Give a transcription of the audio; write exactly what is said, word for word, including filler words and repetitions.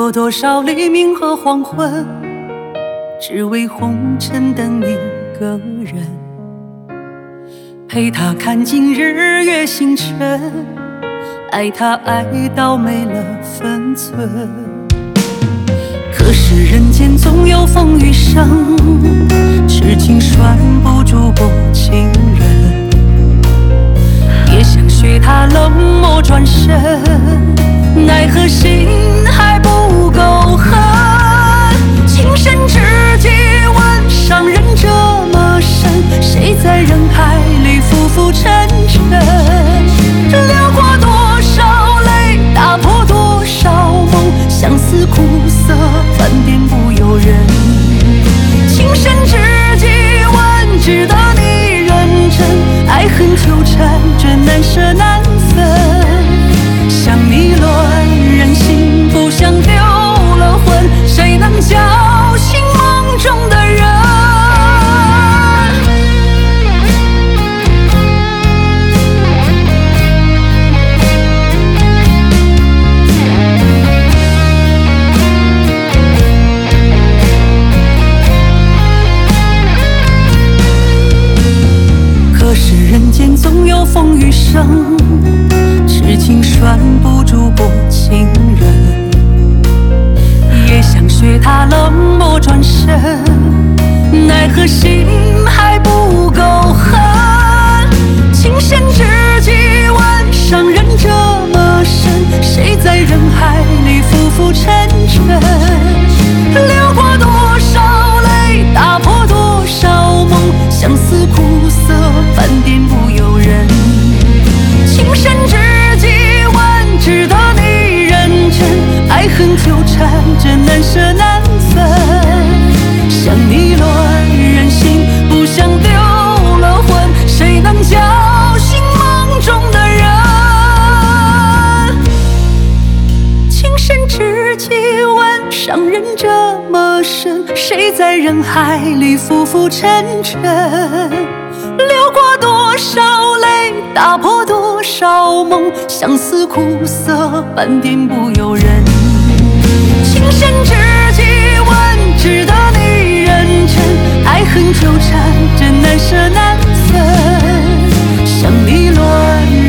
过多少黎明和黄昏，只为红尘等一个人，陪他看尽日月星辰，爱他爱到没了分寸。可是人间总有风雨声，痴情拴不住薄情人，也想学他冷漠转身，奈何心还不够狠。情深知己问，伤人这么深，谁在人海里浮浮沉沉？流过多少泪，打破多少梦，相思苦涩，翻颠不由人。情深知己问，值得你认真，爱恨纠缠，这难舍难分。想迷乱人心，不想丢了魂，谁能叫醒梦中的人？可是人间总有风雨声，痴情拴不住薄情人，也想学他冷漠转身，奈何心还不够狠。情深知己问，伤人这么深，谁在人海里浮浮沉沉？流过多少泪，打破多少梦，相思苦涩，翻颠不由人。情深知己问，值得你认真，爱恨纠缠，这难舍难分。想迷乱人心，不想丢了魂，谁能叫醒梦中的人？情深知己问，伤人这么深，谁在人海里浮浮沉沉？流过多少泪，打破多少梦，相思苦涩，翻颠不由人。情深知己问，值得你认真，爱恨纠缠，这难舍难分。想迷乱